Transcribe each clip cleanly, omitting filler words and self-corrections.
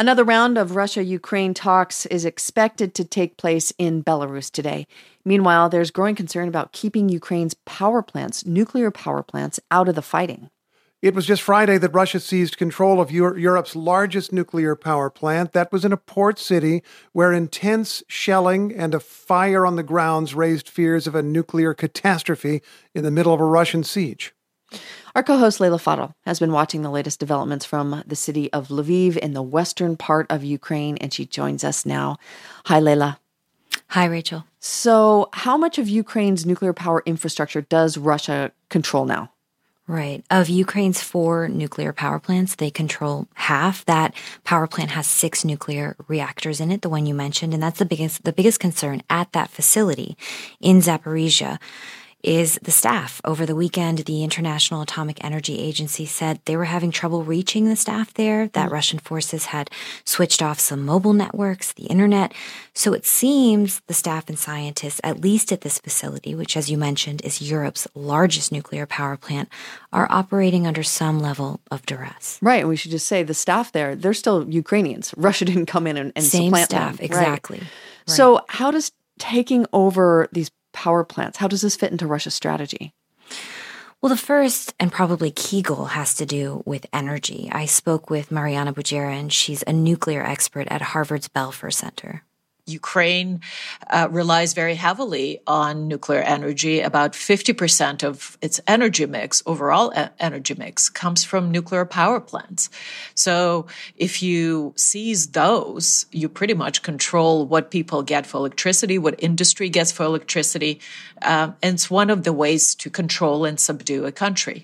Another round of Russia-Ukraine talks is expected to take place in Belarus today. Meanwhile, there's growing concern about keeping Ukraine's nuclear power plants, out of the fighting. It was just Friday that Russia seized control of Europe's largest nuclear power plant. That was in a port city where intense shelling and a fire on the grounds raised fears of a nuclear catastrophe in the middle of a Russian siege. Our co-host Leila Fadel has been watching the latest developments from the city of Lviv in the western part of Ukraine, and she joins us now. Hi, Leila. Hi, Rachel. So how much of Ukraine's nuclear power infrastructure does Russia control now? Right. Of Ukraine's 4 nuclear power plants, they control half. That power plant has 6 nuclear reactors in it, the one you mentioned, and that's the biggest concern at that facility in Zaporizhzhia is the staff. Over the weekend, the International Atomic Energy Agency said they were having trouble reaching the staff there, that Russian forces had switched off some mobile networks, the internet. So it seems the staff and scientists, at least at this facility, which, as you mentioned, is Europe's largest nuclear power plant, are operating under some level of duress. Right. And we should just say the staff there, they're still Ukrainians. Russia didn't come in and Same supplant staff, them. exactly. Right. So how does taking over these power plants, how does this fit into Russia's strategy? Well, the first and probably key goal has to do with energy. I spoke with Mariana Bujerin. She's a nuclear expert at Harvard's Belfer Center. Ukraine relies very heavily on nuclear energy. About 50% of its energy mix, overall energy mix, comes from nuclear power plants. So if you seize those, you pretty much control what people get for electricity, what industry gets for electricity. And it's one of the ways to control and subdue a country.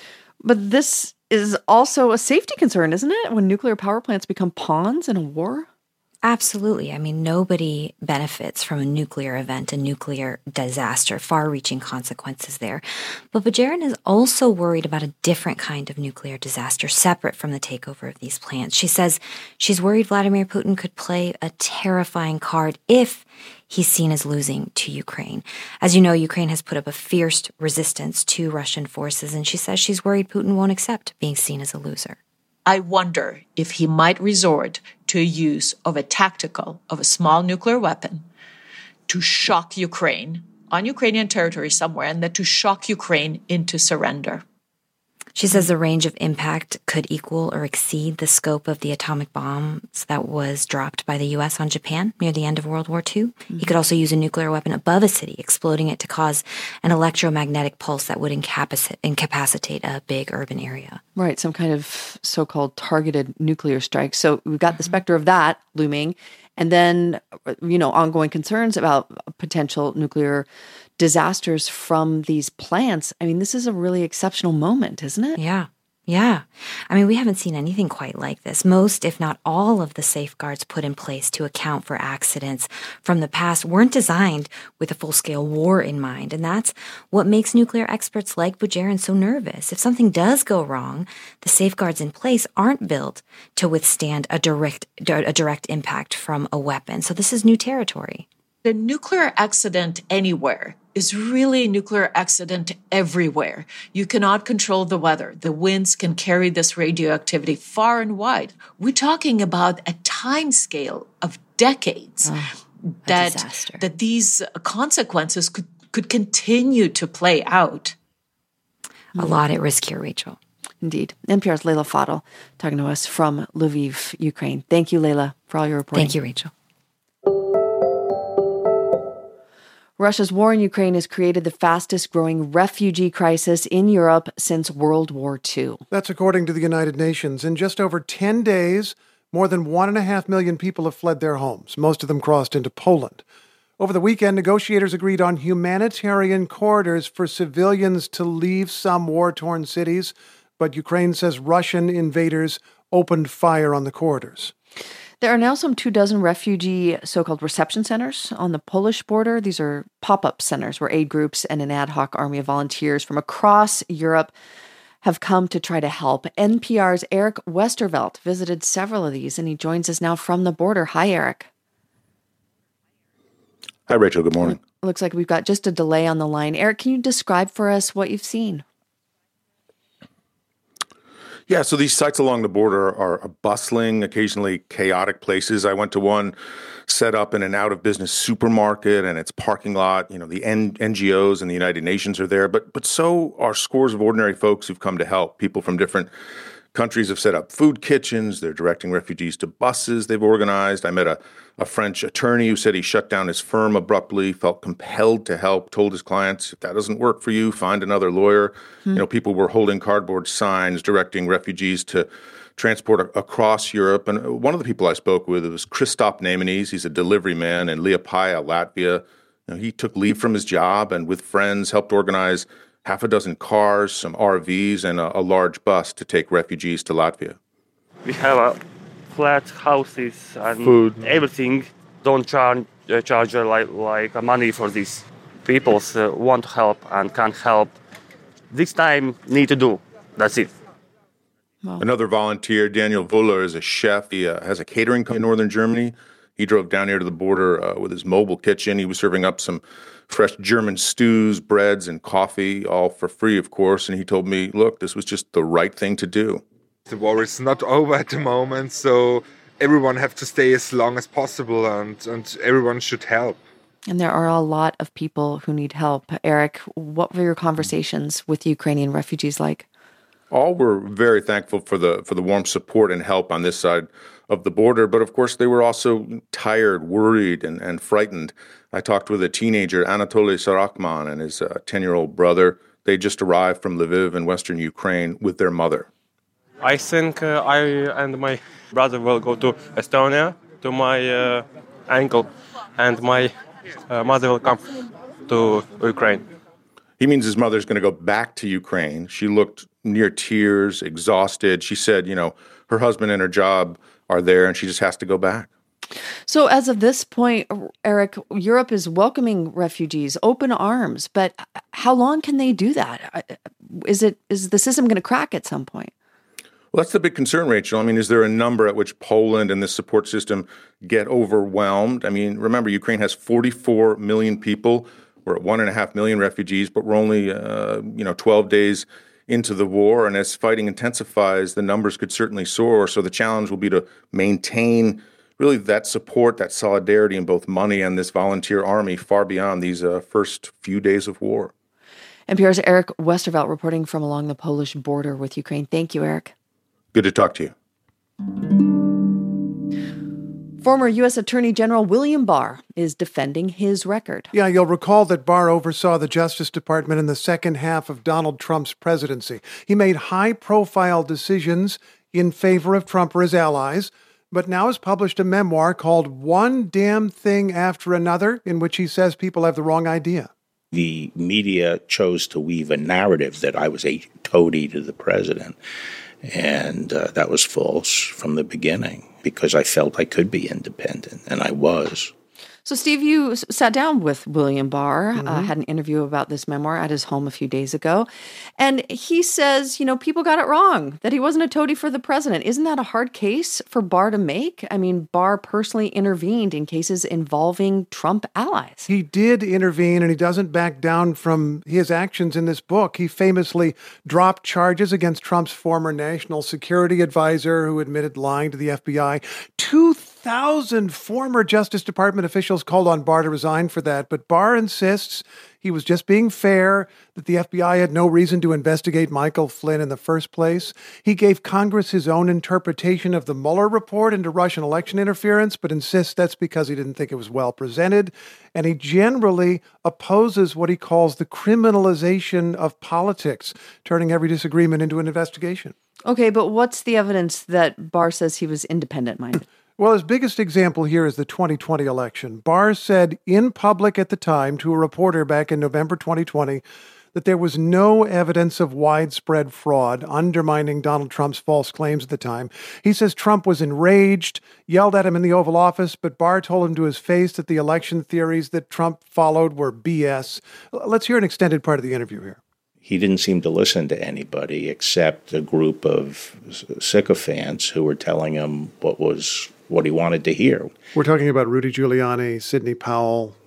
But this is also a safety concern, isn't it? When nuclear power plants become pawns in a war? Absolutely. I mean, nobody benefits from a nuclear event, a nuclear disaster, far-reaching consequences there. But Bujerin is also worried about a different kind of nuclear disaster, separate from the takeover of these plants. She says she's worried Vladimir Putin could play a terrifying card if he's seen as losing to Ukraine. As you know, Ukraine has put up a fierce resistance to Russian forces, and she says she's worried Putin won't accept being seen as a loser. I wonder if he might resort to a use of a small nuclear weapon to shock Ukraine on Ukrainian territory somewhere, and then to shock Ukraine into surrender. She says the range of impact could equal or exceed the scope of the atomic bombs that was dropped by the U.S. on Japan near the end of World War II. Mm-hmm. He could also use a nuclear weapon above a city, exploding it to cause an electromagnetic pulse that would incapacitate a big urban area. Right, some kind of so-called targeted nuclear strike. So we've got the specter of that looming, and then, ongoing concerns about potential nuclear disasters from these plants. I mean, this is a really exceptional moment, isn't it? Yeah. I mean, we haven't seen anything quite like this. Most, if not all, of the safeguards put in place to account for accidents from the past weren't designed with a full-scale war in mind. And that's what makes nuclear experts like Bujerin so nervous. If something does go wrong, the safeguards in place aren't built to withstand a direct impact from a weapon. So this is new territory. The nuclear accident anywhere is really a nuclear accident everywhere. You cannot control the weather. The winds can carry this radioactivity far and wide. We're talking about a time scale of decades that these consequences could continue to play out. A lot at risk here, Rachel. Indeed. NPR's Leila Fadel talking to us from Lviv, Ukraine. Thank you, Leila, for all your reporting. Thank you, Rachel. Russia's war in Ukraine has created the fastest growing refugee crisis in Europe since World War II. That's according to the United Nations. In just over 10 days, more than 1.5 million people have fled their homes. Most of them crossed into Poland. Over the weekend, negotiators agreed on humanitarian corridors for civilians to leave some war-torn cities, but Ukraine says Russian invaders opened fire on the corridors. There are now some 24 refugee so-called reception centers on the Polish border. These are pop-up centers where aid groups and an ad hoc army of volunteers from across Europe have come to try to help. NPR's Eric Westervelt visited several of these, and he joins us now from the border. Hi, Eric. Hi, Rachel. Good morning. It looks like we've got just a delay on the line. Eric, can you describe for us what you've seen? Yeah, so these sites along the border are bustling, occasionally chaotic places. I went to one set up in an out-of-business supermarket and its parking lot. You know, the NGOs and the United Nations are there, but so are scores of ordinary folks who've come to help. People from different countries have set up food kitchens. They're directing refugees to buses they've organized. I met a French attorney who said he shut down his firm abruptly, felt compelled to help, told his clients, if that doesn't work for you, find another lawyer. You know, people were holding cardboard signs directing refugees to transport across Europe. And one of the people I spoke with was Christoph Namenes. He's a delivery man in Liepaja, Latvia. You know, he took leave from his job and with friends helped organize half a dozen cars, some RVs, and a large bus to take refugees to Latvia. We have flat houses and food, everything. Don't charge like money for these people want to help and can't help. This time need to do. That's it. Wow. Another volunteer, Daniel Wuller, is a chef. He has a catering company in northern Germany. He drove down here to the border with his mobile kitchen. He was serving up some fresh German stews, breads, and coffee, all for free, of course. And he told me, look, this was just the right thing to do. The war is not over at the moment, so everyone have to stay as long as possible and everyone should help. And there are a lot of people who need help. Eric, what were your conversations with Ukrainian refugees like? All were very thankful for the warm support and help on this side of the border. But of course, they were also tired, worried, and frightened. I talked with a teenager, Anatoly Sarakman, and his 10-year-old brother. They just arrived from Lviv in western Ukraine with their mother. I think I and my brother will go to Estonia to my uncle, and my mother will come to Ukraine. He means his mother's going to go back to Ukraine. She looked near tears, exhausted. She said, you know, her husband and her job are there and she just has to go back. So as of this point, Eric, Europe is welcoming refugees, open arms, but how long can they do that? Is the system going to crack at some point? Well, that's the big concern, Rachel. I mean, is there a number at which Poland and this support system get overwhelmed? I mean, remember, Ukraine has 44 million people. We're at 1.5 million refugees, but we're only, 12 days into the war. And as fighting intensifies, the numbers could certainly soar. So the challenge will be to maintain really that support, that solidarity in both money and this volunteer army far beyond these first few days of war. NPR's Eric Westervelt reporting from along the Polish border with Ukraine. Thank you, Eric. Good to talk to you. Former U.S. Attorney General William Barr is defending his record. Yeah, you'll recall that Barr oversaw the Justice Department in the second half of Donald Trump's presidency. He made high-profile decisions in favor of Trump or his allies, but now has published a memoir called One Damn Thing After Another, in which he says people have the wrong idea. The media chose to weave a narrative that I was a toady to the president. And that was false from the beginning because I felt I could be independent, and I was. So, Steve, you sat down with William Barr, had an interview about this memoir at his home a few days ago. And he says, people got it wrong, that he wasn't a toady for the president. Isn't that a hard case for Barr to make? I mean, Barr personally intervened in cases involving Trump allies. He did intervene, and he doesn't back down from his actions in this book. He famously dropped charges against Trump's former national security advisor, who admitted lying to the FBI. 2,000 former Justice Department officials called on Barr to resign for that, but Barr insists he was just being fair, that the FBI had no reason to investigate Michael Flynn in the first place. He gave Congress his own interpretation of the Mueller report into Russian election interference, but insists that's because he didn't think it was well presented. And he generally opposes what he calls the criminalization of politics, turning every disagreement into an investigation. Okay, but what's the evidence that Barr says he was independent-minded? Well, his biggest example here is the 2020 election. Barr said in public at the time to a reporter back in November 2020 that there was no evidence of widespread fraud, undermining Donald Trump's false claims at the time. He says Trump was enraged, yelled at him in the Oval Office, but Barr told him to his face that the election theories that Trump followed were BS. Let's hear an extended part of the interview here. He didn't seem to listen to anybody except a group of sycophants who were telling him what he wanted to hear. We're talking about Rudy Giuliani, Sidney Powell,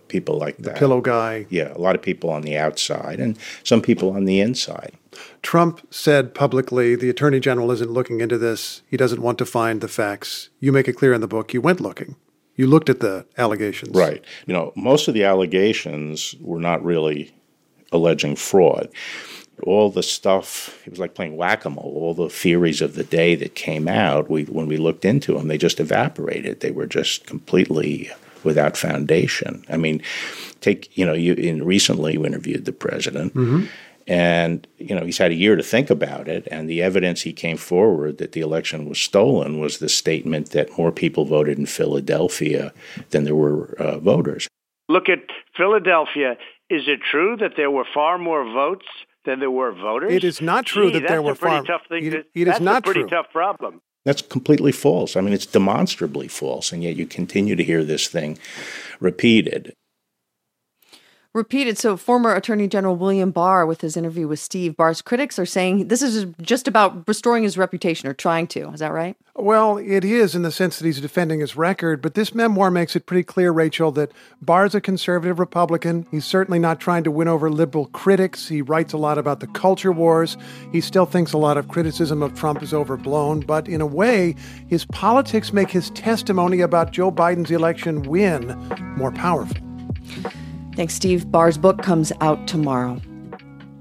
people like that. The pillow guy. Yeah, a lot of people on the outside and some people on the inside. Trump said publicly the attorney general isn't looking into this. He doesn't want to find the facts. You make it clear in the book you went looking. You looked at the allegations. Right. Most of the allegations were not really alleging fraud. All the stuff, it was like playing whack-a-mole. All the theories of the day that came out, when we looked into them, they just evaporated. They were just completely without foundation. I mean, recently you interviewed the president, and he's had a year to think about it, and the evidence he came forward that the election was stolen was the statement that more people voted in Philadelphia than there were voters. Look at Philadelphia. Is it true that there were far more votes than there were voters? It is not true that there were far. It is not true. That's a pretty tough problem. That's completely false. I mean, it's demonstrably false, and yet you continue to hear this thing repeated. So former Attorney General William Barr, with his interview with Steve, Barr's critics are saying this is just about restoring his reputation, or trying to. Is that right? Well, it is in the sense that he's defending his record, but this memoir makes it pretty clear, Rachel, that Barr's a conservative Republican. He's certainly not trying to win over liberal critics. He writes a lot about the culture wars. He still thinks a lot of criticism of Trump is overblown, but in a way, his politics make his testimony about Joe Biden's election win more powerful. Thanks, Steve. Barr's book comes out tomorrow.